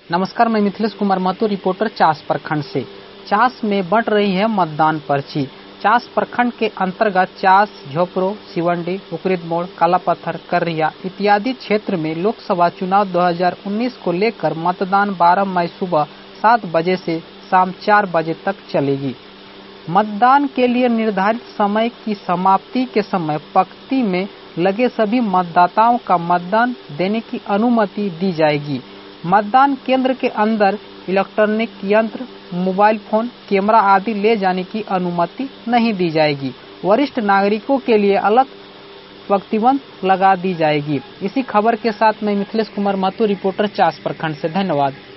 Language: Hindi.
नमस्कार, मैं मिथिलेश कुमार महतो, रिपोर्टर चास प्रखंड से। चास में बंट रही है मतदान पर्ची। चास प्रखंड के अंतर्गत चास, झोपड़ो, सिवंडी, उकरित मोड़, काला पत्थर, कररिया इत्यादि क्षेत्र में लोकसभा चुनाव 2019 को लेकर मतदान 12 मई सुबह 7 बजे से शाम 4 बजे तक चलेगी। मतदान के लिए निर्धारित समय की समाप्ति के समय पंक्ति में लगे सभी मतदाताओं का मतदान देने की अनुमति दी जाएगी। मतदान केंद्र के अंदर इलेक्ट्रॉनिक यंत्र, मोबाइल फोन, कैमरा आदि ले जाने की अनुमति नहीं दी जाएगी। वरिष्ठ नागरिकों के लिए अलग प्रतिबंध लगा दी जाएगी। इसी खबर के साथ मैं मिथिलेश कुमार महतो, रिपोर्टर चास प्रखंड से। धन्यवाद।